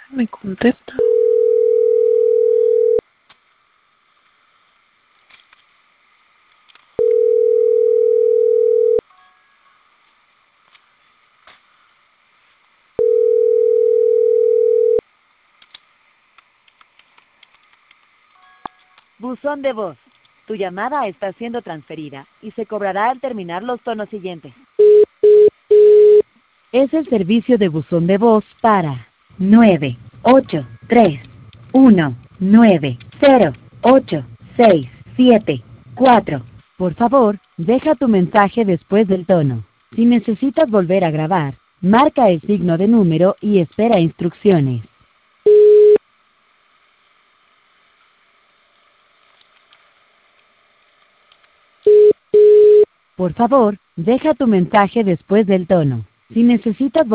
Me contesta. Buzón de voz. Tu llamada está siendo transferida y se cobrará al terminar los tonos siguientes. Es el servicio de buzón de voz para 983-190-8674. Por favor, deja tu mensaje después del tono. Si necesitas volver a grabar, marca el signo de número y espera instrucciones. Por favor, deja tu mensaje después del tono. Si necesitas